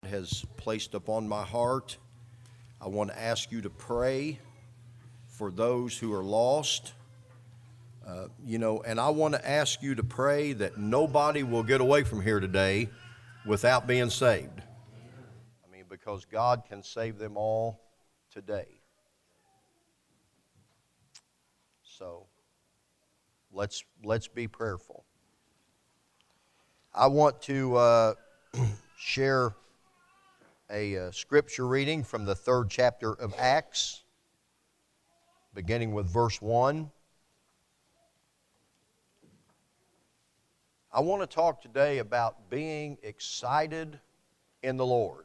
has placed upon my heart. I want to ask you to pray for those who are lost. And I want to ask you to pray that nobody will get away from here today without being saved. Because God can save them all today. So let's be prayerful. I want to share a scripture reading from the 3rd chapter of Acts, beginning with verse 1. I want to talk today about being excited in the Lord.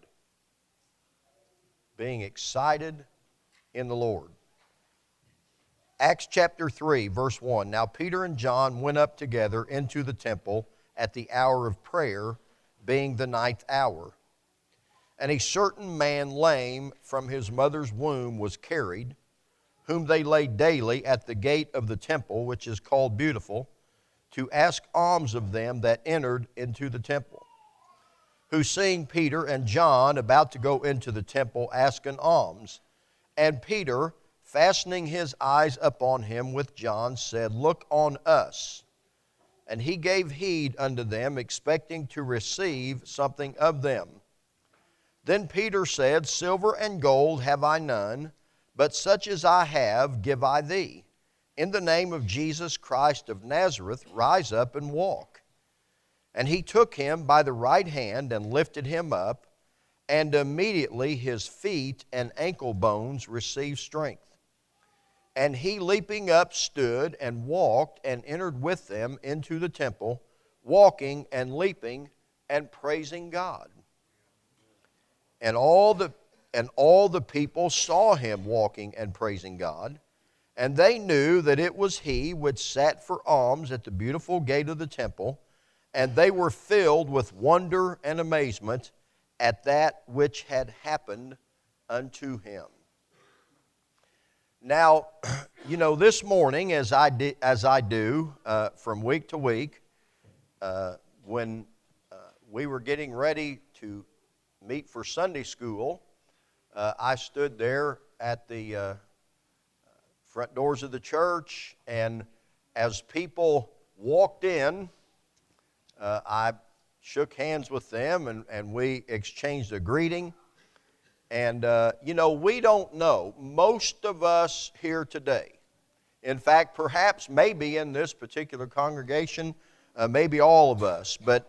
Being excited in the Lord. Acts chapter 3, verse 1. Now Peter and John went up together into the temple at the hour of prayer, being the 9th hour. And a certain man lame from his mother's womb was carried, whom they laid daily at the gate of the temple, which is called Beautiful, to ask alms of them that entered into the temple. Who, seeing Peter and John about to go into the temple, asked an alms. And Peter, fastening his eyes upon him with John, said, Look on us. And he gave heed unto them, expecting to receive something of them. Then Peter said, Silver and gold have I none, but such as I have give I thee. In the name of Jesus Christ of Nazareth, rise up and walk. And he took him by the right hand and lifted him up, and immediately his feet and ankle bones received strength. And he, leaping up, stood and walked and entered with them into the temple, walking and leaping and praising God. And all the people saw him walking and praising God, and they knew that it was he which sat for alms at the beautiful gate of the temple. And they were filled with wonder and amazement at that which had happened unto him. Now, this morning, as I do from week to week, when we were getting ready to meet for Sunday school, I stood there at the front doors of the church, and as people walked in, I shook hands with them, and we exchanged a greeting. And, we don't know. Most of us here today, in fact, perhaps maybe in this particular congregation, maybe all of us, but,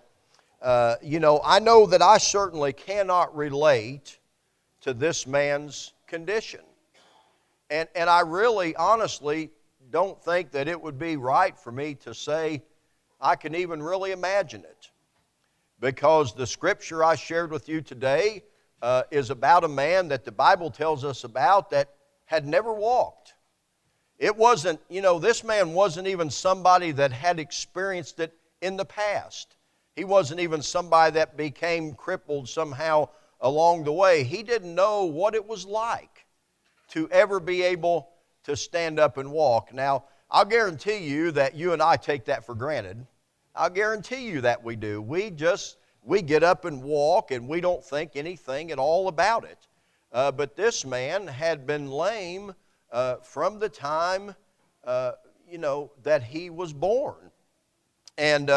I know that I certainly cannot relate to this man's condition. And I really, honestly, don't think that it would be right for me to say I can even really imagine it, because the scripture I shared with you today is about a man that the Bible tells us about that had never walked. It wasn't, this man wasn't even somebody that had experienced it in the past. He wasn't even somebody that became crippled somehow along the way. He didn't know what it was like to ever be able to stand up and walk. Now, I'll guarantee you that you and I take that for granted. I'll guarantee you that we do. We get up and walk, and we don't think anything at all about it. But this man had been lame from the time, that he was born. And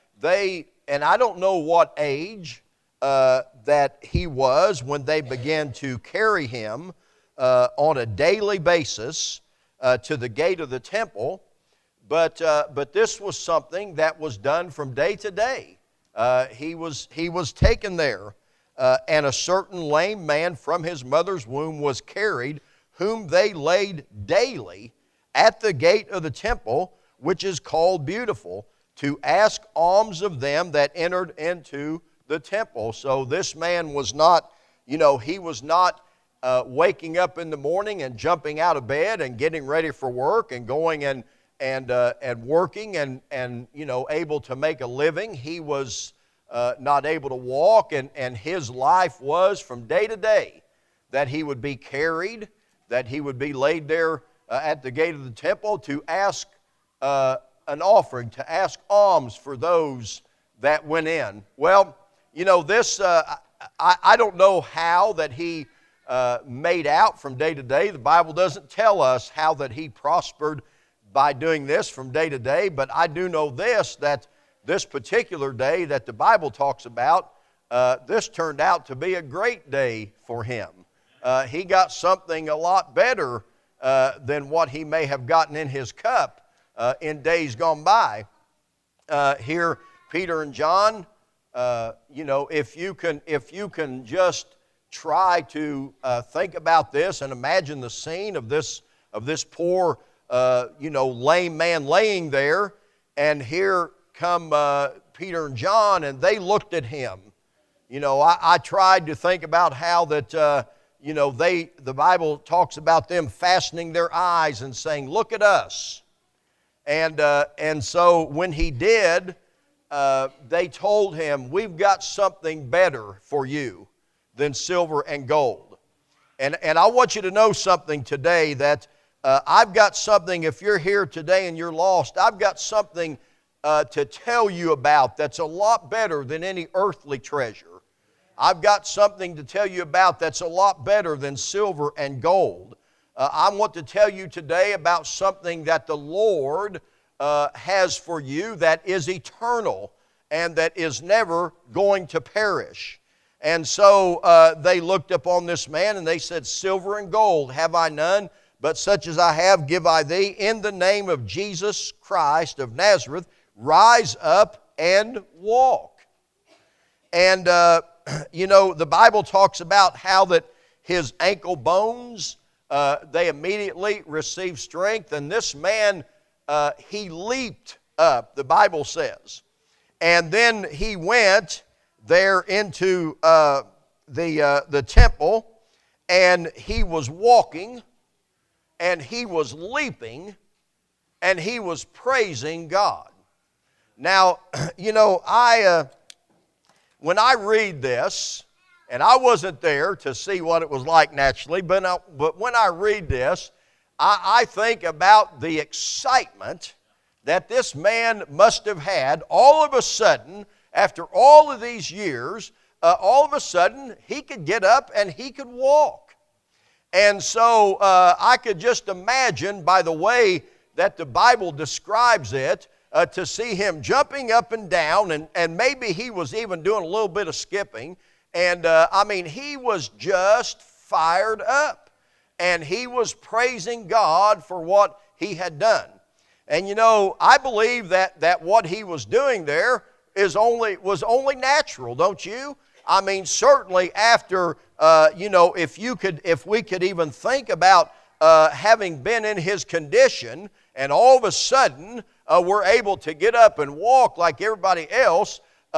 I don't know what age that he was when they began to carry him on a daily basis to the gate of the temple, but this was something that was done from day to day. He was taken there, and a certain lame man from his mother's womb was carried, whom they laid daily at the gate of the temple, which is called Beautiful, to ask alms of them that entered into the temple. So this man was not, he was not waking up in the morning and jumping out of bed and getting ready for work and going and working and able to make a living. He was not able to walk, and his life was from day to day that he would be carried, that he would be laid there at the gate of the temple to ask an offering, to ask alms for those that went in. Well, this I don't know how that he made out from day to day. The Bible doesn't tell us how that he prospered by doing this from day to day, but I do know this, that this particular day that the Bible talks about, this turned out to be a great day for him. He got something a lot better than what he may have gotten in his cup in days gone by. Here, Peter and John, if you can just try to think about this and imagine the scene of this poor, lame man laying there, and here come Peter and John, and they looked at him. I tried to think about how that, the Bible talks about them fastening their eyes and saying, "Look at us." And so when he did, they told him, "We've got something better for you than silver and gold." And I want you to know something today, that I've got something, if you're here today and you're lost, I've got something to tell you about that's a lot better than any earthly treasure. I've got something to tell you about that's a lot better than silver and gold. I want to tell you today about something that the Lord has for you that is eternal and that is never going to perish. And so they looked upon this man and they said, "Silver and gold have I none, but such as I have give I thee. In the name of Jesus Christ of Nazareth, rise up and walk." And, the Bible talks about how that his ankle bones, they immediately received strength. And this man, he leaped up, the Bible says. And then he went there into the temple, and he was walking, and he was leaping, and he was praising God. Now, when I read this, and I wasn't there to see what it was like naturally, but when I read this, I think about the excitement that this man must have had all of a sudden, after all of these years, all of a sudden he could get up and he could walk. And so I could just imagine, by the way that the Bible describes it, to see him jumping up and down, and maybe he was even doing a little bit of skipping. And he was just fired up. And he was praising God for what he had done. And I believe that what he was doing there was only natural, don't you? Certainly after, if we could even think about having been in his condition, and all of a sudden we're able to get up and walk like everybody else,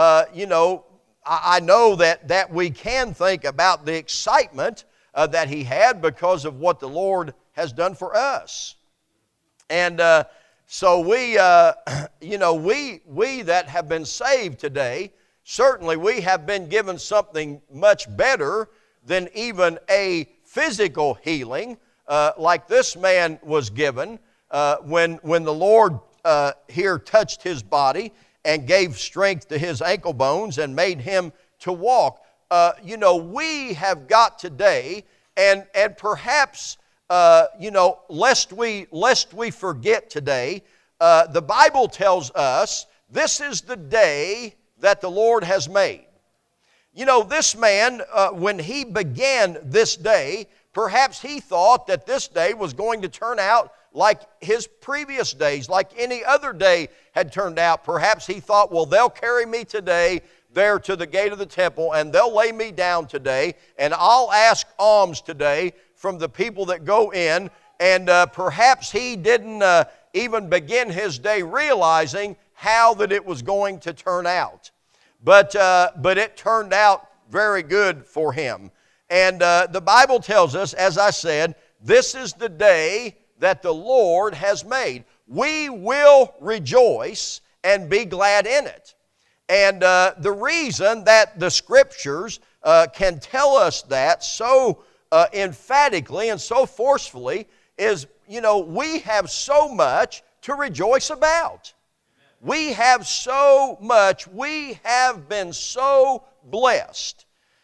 I know that we can think about the excitement that he had because of what the Lord has done for us. And so we that have been saved today, certainly we have been given something much better than even a physical healing like this man was given when the Lord here touched his body and gave strength to his ankle bones and made him to walk. We have got today, and perhaps, lest we forget today, the Bible tells us this is the day that the Lord has made. This man, when he began this day, perhaps he thought that this day was going to turn out like his previous days, like any other day had turned out. Perhaps he thought, well, they'll carry me today there to the gate of the temple, and they'll lay me down today, and I'll ask alms today from the people that go in. And perhaps he didn't even begin his day realizing how that it was going to turn out. But it turned out very good for him. And the Bible tells us, as I said, this is the day that the Lord has made. We will rejoice and be glad in it. And the reason that the Scriptures can tell us that so emphatically and so forcefully is, we have so much to rejoice about. We have so much. We have been so blessed.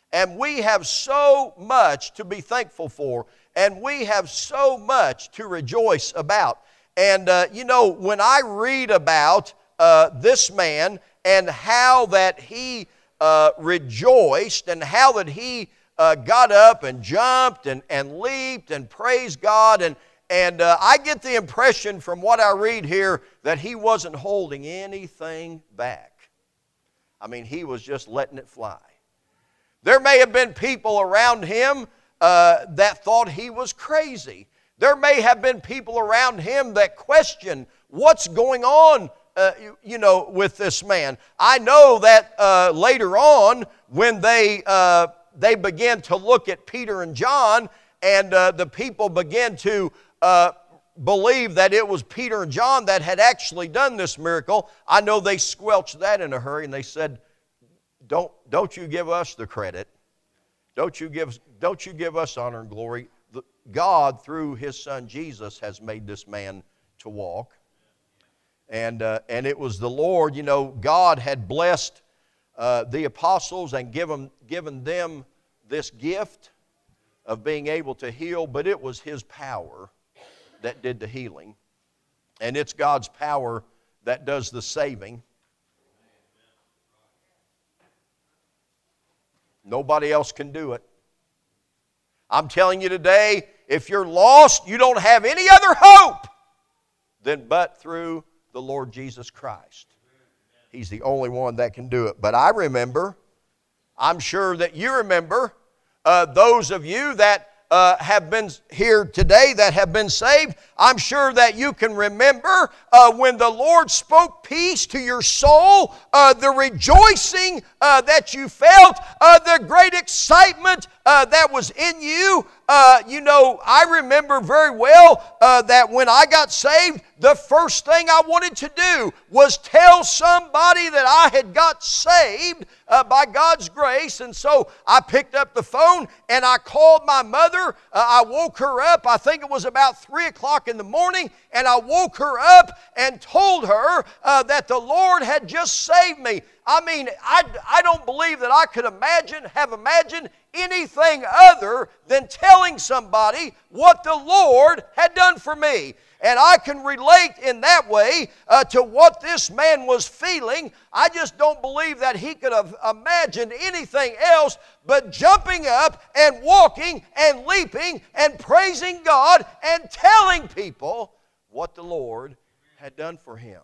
And we have so much to be thankful for, and we have so much to rejoice about. And, when I read about this man and how that he rejoiced and how that he got up and jumped and leaped and praised God, and I get the impression from what I read here that he wasn't holding anything back. I mean, he was just letting it fly. There may have been people around him that thought he was crazy. There may have been people around him that questioned what's going on, with this man. I know that later on, when they began to look at Peter and John, and the people began to believe that it was Peter and John that had actually done this miracle, I know they squelched that in a hurry, and they said, Don't you give us the credit. Don't you give us honor and glory. God, through His Son Jesus, has made this man to walk. And it was the Lord, God had blessed the apostles and given them this gift of being able to heal, but it was His power that did the healing. And it's God's power that does the saving. Nobody else can do it. I'm telling you today, if you're lost, you don't have any other hope than but through the Lord Jesus Christ. He's the only one that can do it. But I remember, I'm sure that you remember, those of you that have been here today that have been saved, I'm sure that you can remember when the Lord spoke peace to your soul, the rejoicing that you felt, the great excitement that was in you. I remember very well that when I got saved, the first thing I wanted to do was tell somebody that I had got saved by God's grace. And so I picked up the phone and I called my mother. I woke her up. I think it was about 3 o'clock in the morning. And I woke her up and told her that the Lord had just saved me. I mean, I don't believe that I could have imagined anything other than telling somebody what the Lord had done for me. And I can relate in that way to what this man was feeling. I just don't believe that he could have imagined anything else but jumping up and walking and leaping and praising God and telling people what the Lord had done for him.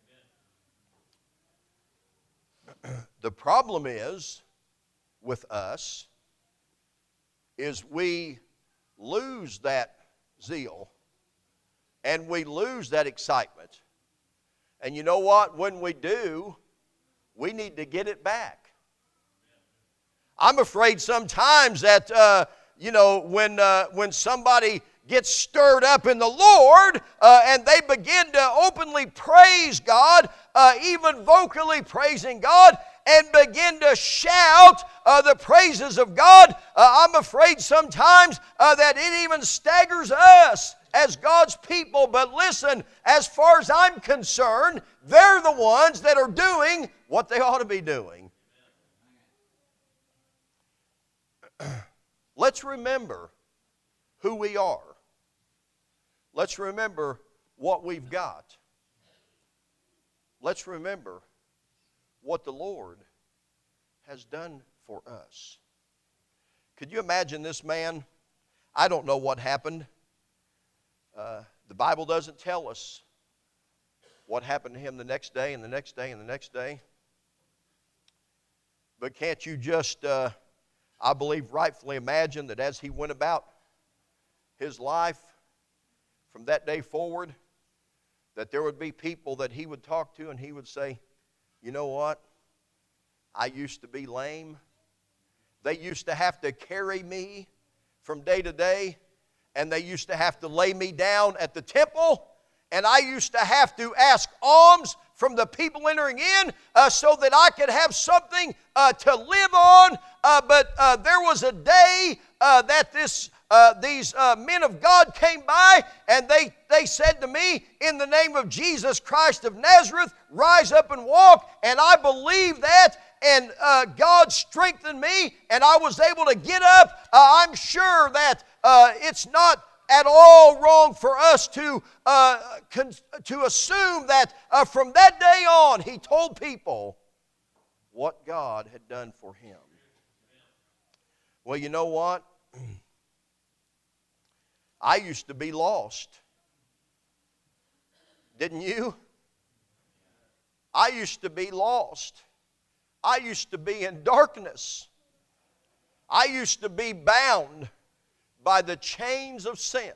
The problem is, with us, is we lose that zeal and we lose that excitement. And you know what? When we do, we need to get it back. I'm afraid sometimes that, when somebody gets stirred up in the Lord and they begin to openly praise God, even vocally praising God, and begin to shout the praises of God, I'm afraid sometimes that it even staggers us as God's people. But listen, as far as I'm concerned, they're the ones that are doing what they ought to be doing. Let's remember who we are. Let's remember what we've got. Let's remember what the Lord has done for us. Could you imagine this man? I don't know what happened. The Bible doesn't tell us what happened to him the next day and the next day and the next day. But can't you just, I believe, rightfully imagine that as he went about his life from that day forward, that there would be people that he would talk to and he would say, you know what? I used to be lame. They used to have to carry me from day to day, and they used to have to lay me down at the temple, and I used to have to ask alms from the people entering in so that I could have something to live on. But there was a day that these men of God came by, and they said to me, in the name of Jesus Christ of Nazareth, rise up and walk. And I believed that, and God strengthened me, and I was able to get up, I'm sure that it's not at all wrong for us to assume that from that day on, he told people what God had done for him. Well, you know what? I used to be lost. Didn't you? I used to be lost. I used to be in darkness. I used to be bound by the chains of sin.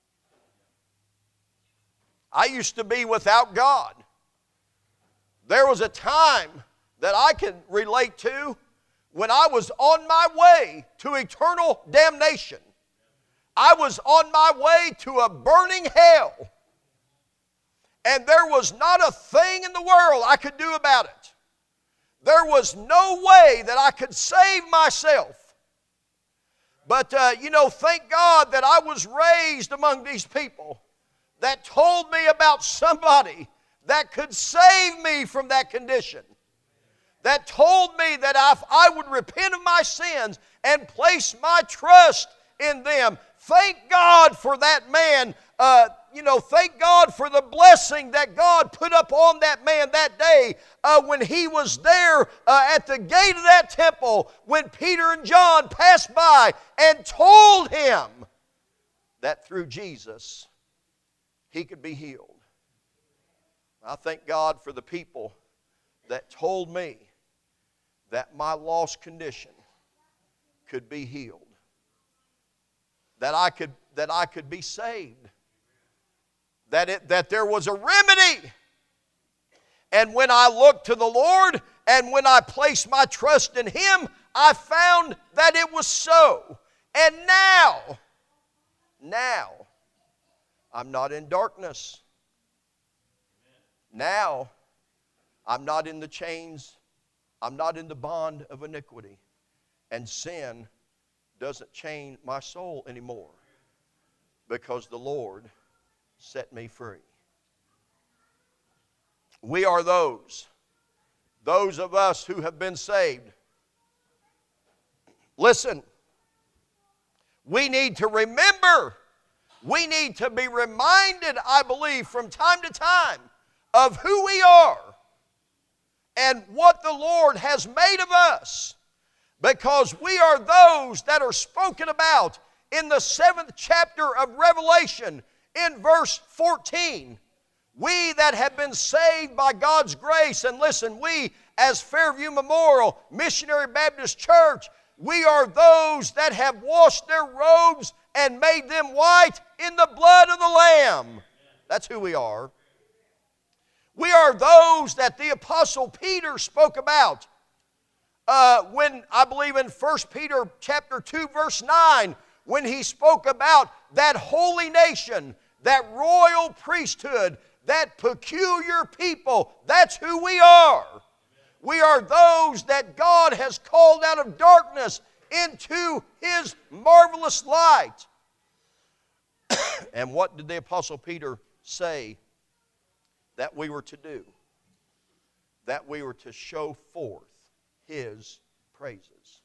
I used to be without God. There was a time that I can relate to when I was on my way to eternal damnation. I was on my way to a burning hell. And there was not a thing in the world I could do about it. There was no way that I could save myself. But, thank God that I was raised among these people that told me about somebody that could save me from that condition. That told me that if I would repent of my sins and place my trust in them. Thank God for that man. Thank God for the blessing that God put up on that man that day when he was there at the gate of that temple when Peter and John passed by and told him that through Jesus he could be healed. I thank God for the people that told me that my lost condition could be healed. That I could be saved. That there was a remedy. And when I looked to the Lord and when I placed my trust in Him, I found that it was so. And now, I'm not in darkness. Now, I'm not in the chains. I'm not in the bond of iniquity. And sin doesn't chain my soul anymore because the Lord set me free. We are those of us who have been saved. Listen, we need to remember, we need to be reminded, I believe, from time to time of who we are and what the Lord has made of us, because we are those that are spoken about in the 7th chapter of Revelation in verse 14. We that have been saved by God's grace, and listen, we as Fairview Memorial Missionary Baptist Church, we are those that have washed their robes and made them white in the blood of the Lamb. That's who we are. We are those that the Apostle Peter spoke about when, I believe in 1 Peter chapter 2 verse 9, when he spoke about that holy nation, that royal priesthood, that peculiar people. That's who we are. We are those that God has called out of darkness into His marvelous light. And what did the Apostle Peter say that we were to do? That we were to show forth His praises.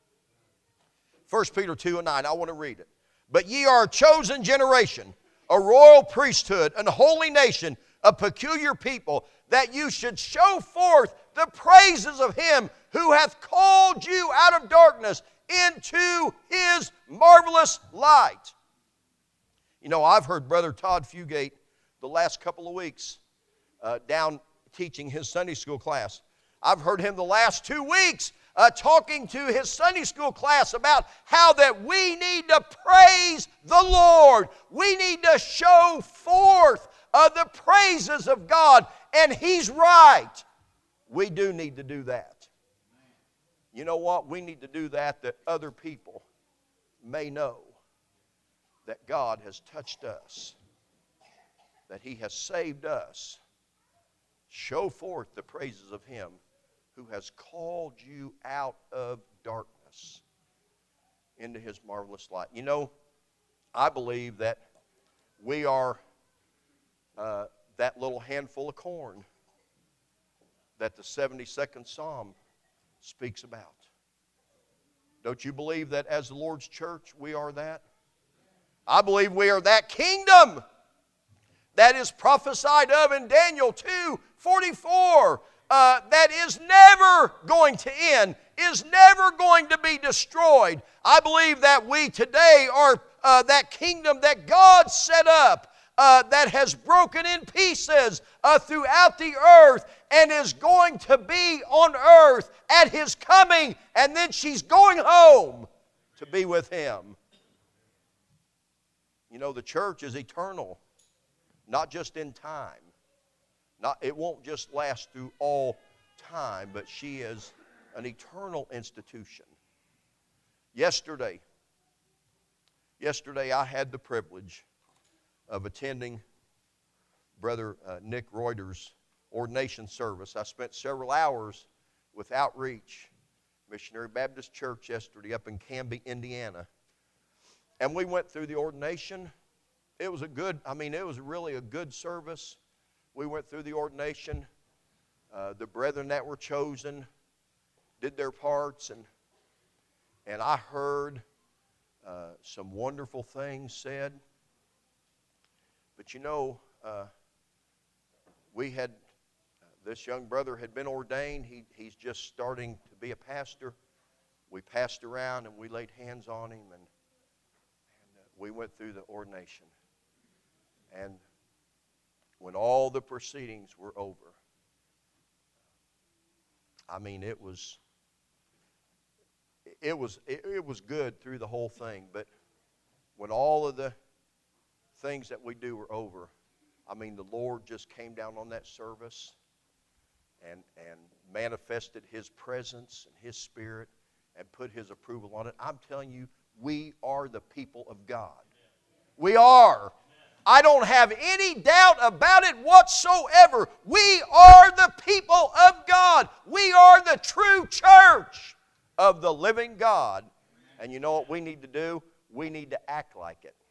1 Peter 2:9, I want to read it. But ye are a chosen generation, a royal priesthood, an holy nation, a peculiar people, that you should show forth the praises of Him who hath called you out of darkness into His marvelous light. You know, I've heard Brother Todd Fugate the last couple of weeks down teaching his Sunday school class. I've heard him the last 2 weeks talking to his Sunday school class about how that we need to praise the Lord. We need to show forth the praises of God. And he's right. We do need to do that. You know what? We need to do that other people may know that God has touched us, that He has saved us. Show forth the praises of Him who has called you out of darkness into His marvelous light. You know, I believe that we are that little handful of corn that the 72nd Psalm speaks about. Don't you believe that as the Lord's church we are that? I believe we are that kingdom that is prophesied of in Daniel 2:44, that is never going to end, is never going to be destroyed. I believe that we today are that kingdom that God set up, that has broken in pieces throughout the earth and is going to be on earth at His coming, and then she's going home to be with Him. You know, the church is eternal, not just in time. It won't just last through all time, but she is an eternal institution. Yesterday I had the privilege of attending Brother Nick Reuter's ordination service. I spent several hours with Outreach Missionary Baptist Church yesterday up in Canby, Indiana. And we went through the ordination. It was really a good service. We went through the ordination. The brethren that were chosen did their parts, and I heard some wonderful things said. But you know, this young brother had been ordained. He's just starting to be a pastor. We passed around and we laid hands on him, and we went through the ordination. And when all the proceedings were over, I mean, it was good through the whole thing, but when all of the things that we do were over, I mean, the Lord just came down on that service and manifested His presence and His Spirit and put His approval on it. I'm telling you, we are the people of God. We are. I don't have any doubt about it whatsoever. We are the people of God. We are the true church of the living God. And you know what we need to do? We need to act like it.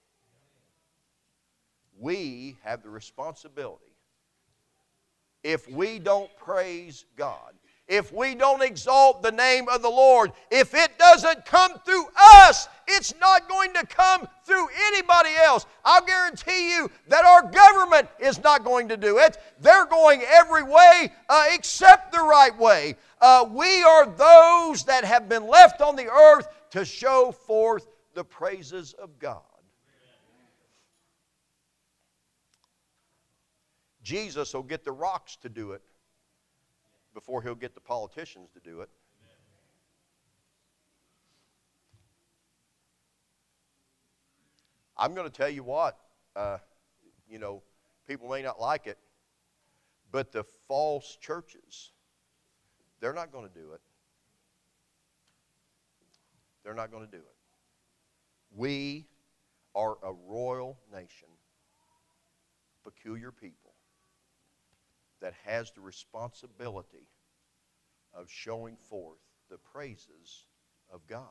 We have the responsibility. If we don't praise God, if we don't exalt the name of the Lord, if it doesn't come through us, it's not going to come through anybody else. I'll guarantee you that our government is not going to do it. They're going every way except the right way. We are those that have been left on the earth to show forth the praises of God. Jesus will get the rocks to do it before He'll get the politicians to do it. I'm going to tell you what, people may not like it, but the false churches, they're not going to do it. They're not going to do it. We are a royal nation, peculiar people, that has the responsibility of showing forth the praises of God.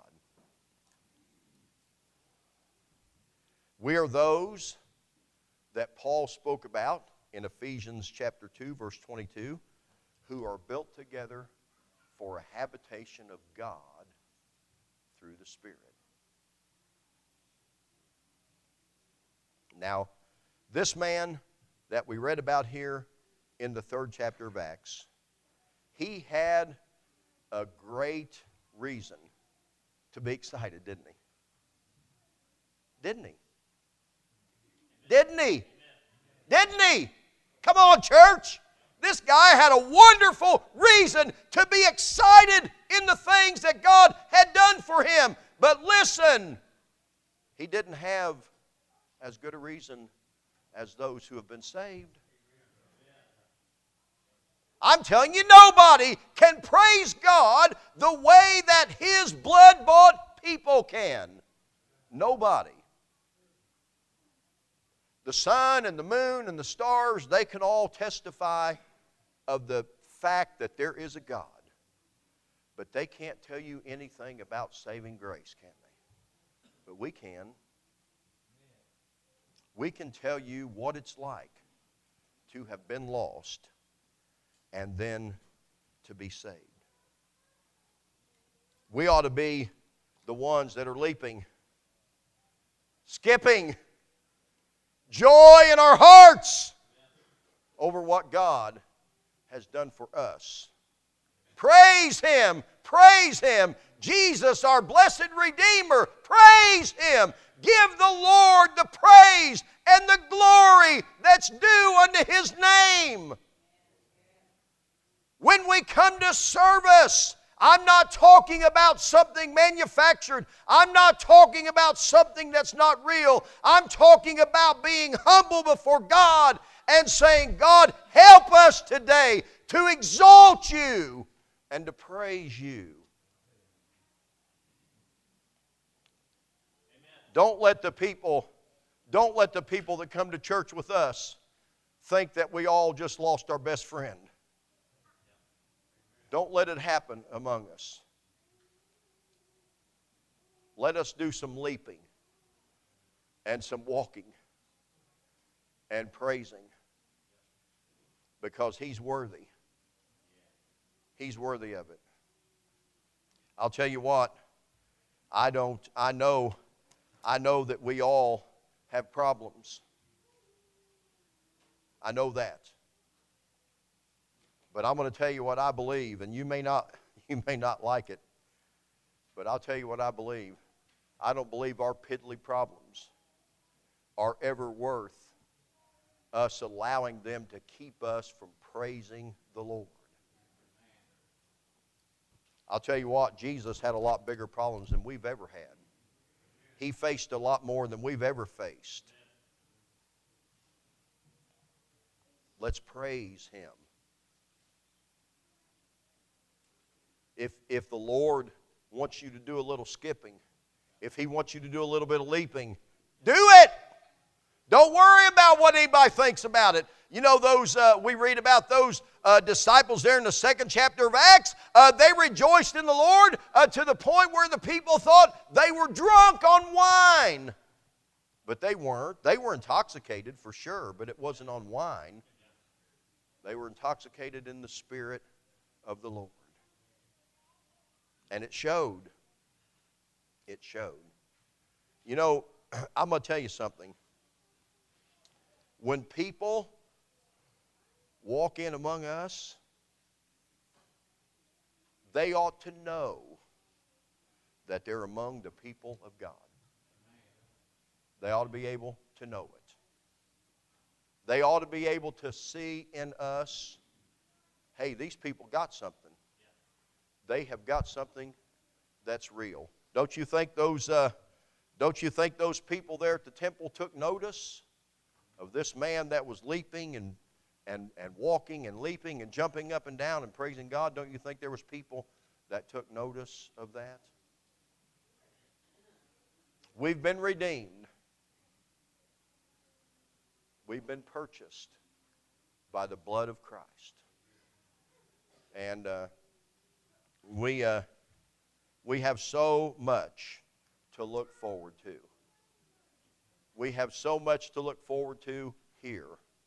We are those that Paul spoke about in Ephesians chapter 2, verse 22, who are built together for a habitation of God through the Spirit. Now, this man that we read about here in the 3rd chapter of Acts, he had a great reason to be excited, didn't he? Didn't he? Didn't he? Didn't he? Come on, church. This guy had a wonderful reason to be excited in the things that God had done for him. But listen, he didn't have as good a reason as those who have been saved. I'm telling you, nobody can praise God the way that His blood-bought people can. Nobody. The sun and the moon and the stars, they can all testify of the fact that there is a God. But they can't tell you anything about saving grace, can they? But we can. We can tell you what it's like to have been lost and then to be saved. We ought to be the ones that are leaping, skipping, joy in our hearts over what God has done for us. Praise Him! Praise Him! Jesus, our blessed Redeemer, praise Him! Give the Lord the praise and the glory that's due unto His name. When we come to service, I'm not talking about something manufactured. I'm not talking about something that's not real. I'm talking about being humble before God and saying, God, help us today to exalt You and to praise You. Don't let the people that come to church with us think that we all just lost our best friend. Don't let it happen among us. Let us do some leaping and some walking and praising, because He's worthy. He's worthy of it. I'll tell you what, I know that we all have problems. I know that. But I'm going to tell you what I believe, and you may not like it, but I'll tell you what I believe. I don't believe our piddly problems are ever worth us allowing them to keep us from praising the Lord. I'll tell you what, Jesus had a lot bigger problems than we've ever had. He faced a lot more than we've ever faced. Let's praise Him. If the Lord wants you to do a little skipping, if He wants you to do a little bit of leaping, do it! Don't worry about what anybody thinks about it. You know, those we read about those disciples there in the 2nd chapter of Acts. They rejoiced in the Lord to the point where the people thought they were drunk on wine. But they weren't. They were intoxicated for sure, but it wasn't on wine. They were intoxicated in the Spirit of the Lord. And it showed. It showed. You know, I'm going to tell you something. When people walk in among us, they ought to know that they're among the people of God. They ought to be able to know it. They ought to be able to see in us, hey, these people got something. They have got something that's real. Don't you think those people there at the temple took notice of this man that was leaping and walking and leaping and jumping up and down and praising God? Don't you think there was people that took notice of that? We've been redeemed. We've been purchased by the blood of Christ. And we have so much to look forward to. We have so much to look forward to here.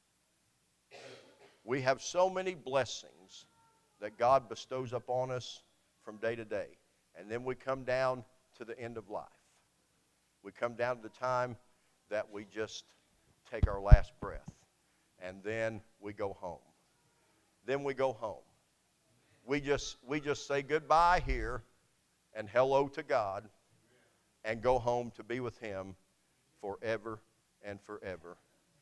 We have so many blessings that God bestows upon us from day to day. And then we come down to the end of life. We come down to the time that we just take our last breath. And then we go home. Then we go home. We just say goodbye here and hello to God and go home to be with Him forever and forever.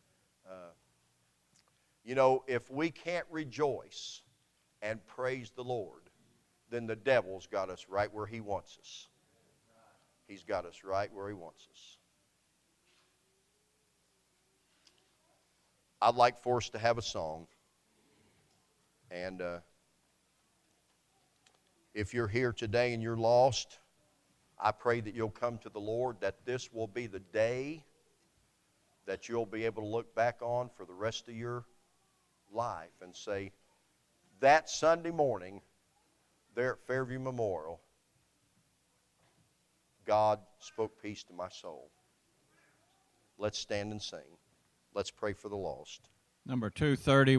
You know, if we can't rejoice and praise the Lord, then the devil's got us right where he wants us. He's got us right where he wants us. I'd like for us to have a song. And if you're here today and you're lost, I pray that you'll come to the Lord, that this will be the day that you'll be able to look back on for the rest of your life and say, that Sunday morning there at Fairview Memorial, God spoke peace to my soul. Let's stand and sing. Let's pray for the lost. Number 230.